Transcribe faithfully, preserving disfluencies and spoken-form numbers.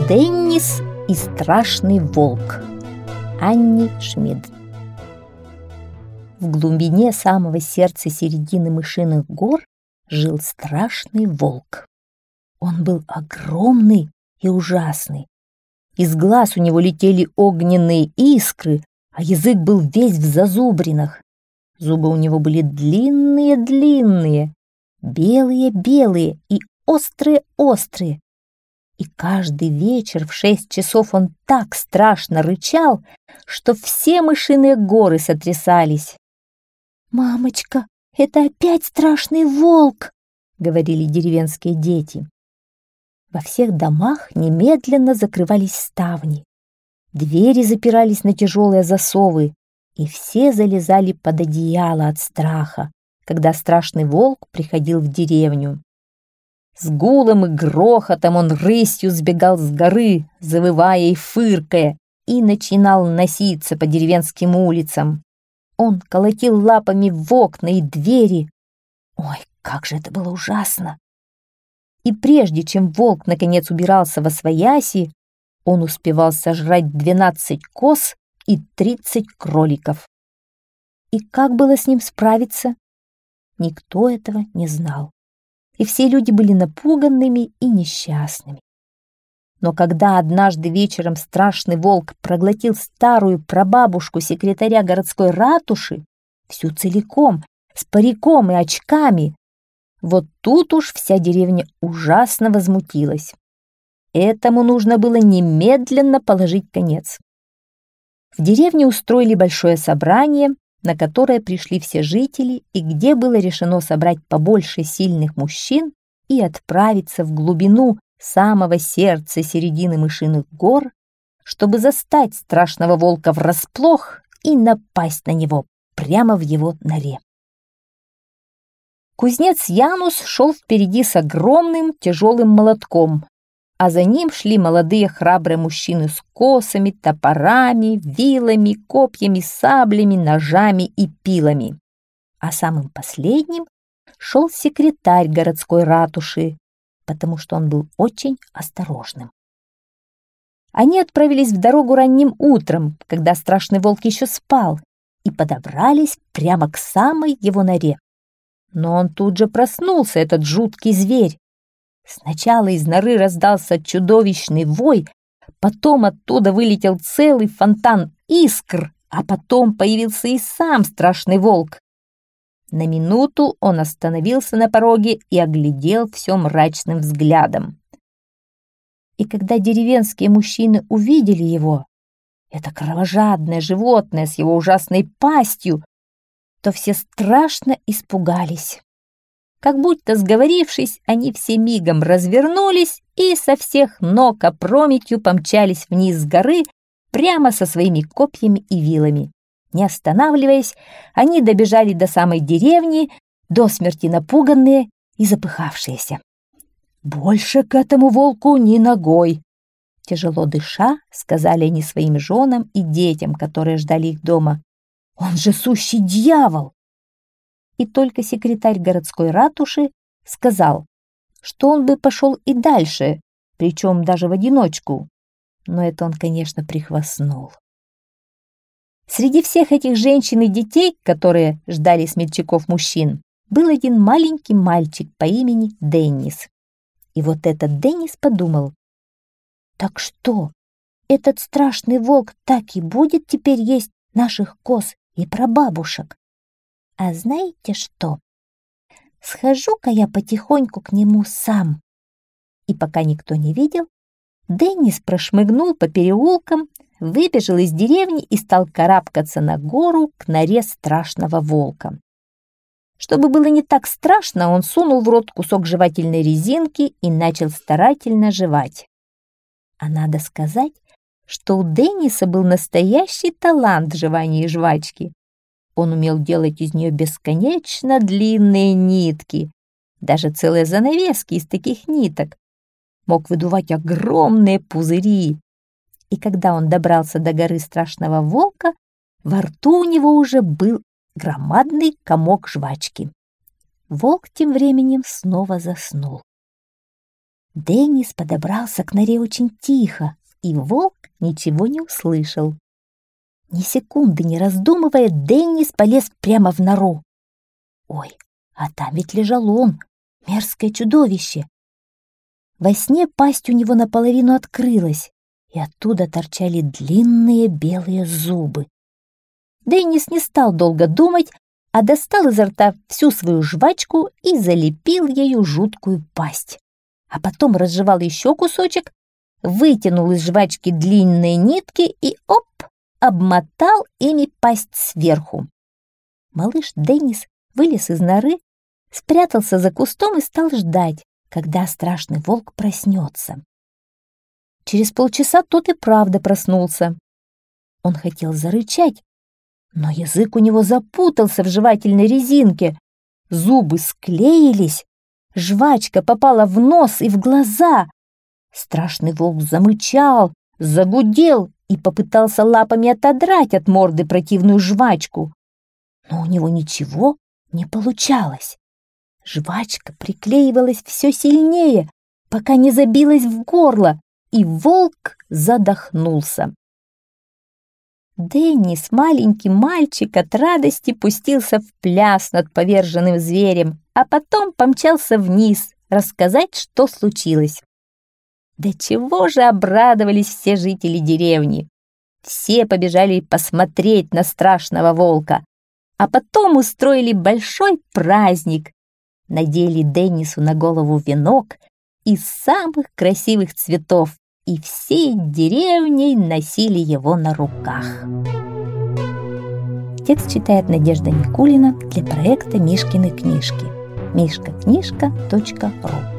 Деннис и страшный волк. Анни Шмидт. В глубине самого сердца середины Мышиных гор жил страшный волк. Он был огромный и ужасный. Из глаз у него летели огненные искры, а язык был весь в зазубринах. Зубы у него были длинные-длинные, белые-белые и острые-острые. И каждый вечер в шесть часов он так страшно рычал, что все Мышиные горы сотрясались. «Мамочка, это опять страшный волк!» — говорили деревенские дети. Во всех домах немедленно закрывались ставни. Двери запирались на тяжелые засовы, и все залезали под одеяло от страха, когда страшный волк приходил в деревню. С гулом и грохотом он рысью сбегал с горы, завывая и фыркая, и начинал носиться по деревенским улицам. Он колотил лапами в окна и двери. Ой, как же это было ужасно! И прежде чем волк наконец убирался восвояси, он успевал сожрать двенадцать коз и тридцать кроликов. И как было с ним справиться? Никто этого не знал. И все люди были напуганными и несчастными. Но когда однажды вечером страшный волк проглотил старую прабабушку секретаря городской ратуши, всю целиком, с париком и очками, вот тут уж вся деревня ужасно возмутилась. Этому нужно было немедленно положить конец. В деревне устроили большое собрание, на которое пришли все жители и где было решено собрать побольше сильных мужчин и отправиться в глубину самого сердца середины Мышиных гор, чтобы застать страшного волка врасплох и напасть на него прямо в его норе. Кузнец Янус шел впереди с огромным тяжелым молотком, а за ним шли молодые храбрые мужчины с косами, топорами, вилами, копьями, саблями, ножами и пилами. А самым последним шел секретарь городской ратуши, потому что он был очень осторожным. Они отправились в дорогу ранним утром, когда страшный волк еще спал, и подобрались прямо к самой его норе. Но он тут же проснулся, этот жуткий зверь. Сначала из норы раздался чудовищный вой, потом оттуда вылетел целый фонтан искр, а потом появился и сам страшный волк. На минуту он остановился на пороге и оглядел все мрачным взглядом. И когда деревенские мужчины увидели его, это кровожадное животное с его ужасной пастью, то все страшно испугались. Как будто сговорившись, они все мигом развернулись и со всех ног опрометью помчались вниз с горы прямо со своими копьями и вилами. Не останавливаясь, они добежали до самой деревни, до смерти напуганные и запыхавшиеся. «Больше к этому волку ни ногой!» Тяжело дыша, сказали они своим женам и детям, которые ждали их дома. «Он же сущий дьявол!» И только секретарь городской ратуши сказал, что он бы пошел и дальше, причем даже в одиночку. Но это он, конечно, прихвастнул. Среди всех этих женщин и детей, которые ждали смельчаков мужчин, был один маленький мальчик по имени Деннис. И вот этот Деннис подумал: так что, этот страшный волк так и будет теперь есть наших коз и прабабушек? А знаете что? Схожу-ка я потихоньку к нему сам. И пока никто не видел, Деннис прошмыгнул по переулкам, выбежал из деревни и стал карабкаться на гору к норе страшного волка. Чтобы было не так страшно, он сунул в рот кусок жевательной резинки и начал старательно жевать. А надо сказать, что у Денниса был настоящий талант в жевании жвачки. Он умел делать из нее бесконечно длинные нитки, даже целые занавески из таких ниток. Мог выдувать огромные пузыри. И когда он добрался до горы страшного волка, во рту у него уже был громадный комок жвачки. Волк тем временем снова заснул. Деннис подобрался к норе очень тихо, и волк ничего не услышал. Ни секунды не раздумывая, Деннис полез прямо в нору. Ой, а там ведь лежал он, мерзкое чудовище. Во сне пасть у него наполовину открылась, и оттуда торчали длинные белые зубы. Деннис не стал долго думать, а достал изо рта всю свою жвачку и залепил ею жуткую пасть. А потом разжевал еще кусочек, вытянул из жвачки длинные нитки и, оп, обмотал ими пасть сверху. Малыш Деннис вылез из норы, спрятался за кустом и стал ждать, когда страшный волк проснется. Через полчаса тот и правда проснулся. Он хотел зарычать, но язык у него запутался в жевательной резинке, зубы склеились, жвачка попала в нос и в глаза. Страшный волк замычал, загудел и попытался лапами отодрать от морды противную жвачку. Но у него ничего не получалось. Жвачка приклеивалась все сильнее, пока не забилась в горло, и волк задохнулся. Деннис, маленький мальчик, от радости пустился в пляс над поверженным зверем, а потом помчался вниз рассказать, что случилось. Да чего же обрадовались все жители деревни! Все побежали посмотреть на страшного волка, а потом устроили большой праздник. Надели Деннису на голову венок из самых красивых цветов, и всей деревней носили его на руках. Текст читает Надежда Никулина для проекта «Мишкины книжки» мишка книжка точка ру.